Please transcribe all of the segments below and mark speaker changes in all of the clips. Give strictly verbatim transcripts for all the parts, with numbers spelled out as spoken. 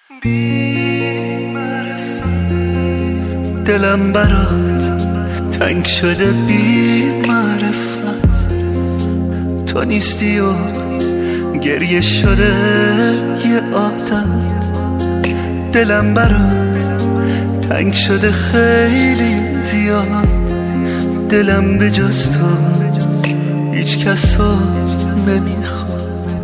Speaker 1: بی معرفت دلم برات تنگ شده، بی معرفت تو نیستی و گریه شده یه عادت. دلم برات تنگ شده خیلی زیاد، دلم به جز تو هیچ کس رو نمیخواد.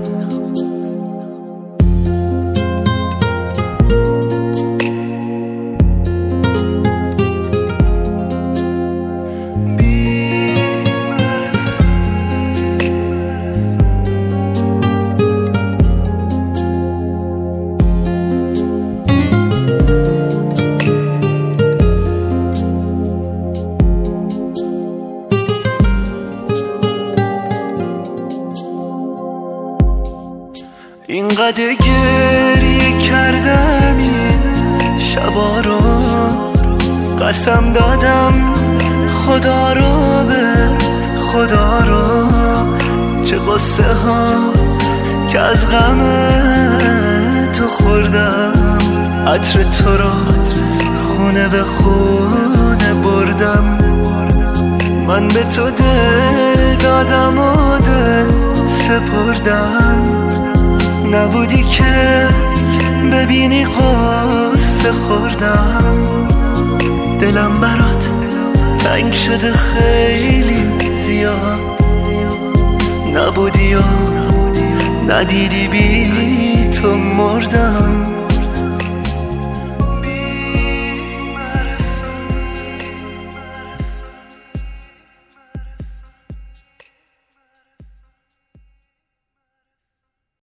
Speaker 1: اینقدر گریه کردم این شبا رو، قسم دادم خدا رو به خدا رو. چه قصه ها که از غم تو خوردم، عطر تو رو خونه به خونه بردم. من به تو دل دادم و دل سپردم، نبودی که ببینی قصه خوردم. دلم برات تنگ شده خیلی زیاد، نبودی و ندیدی بی تو مردم.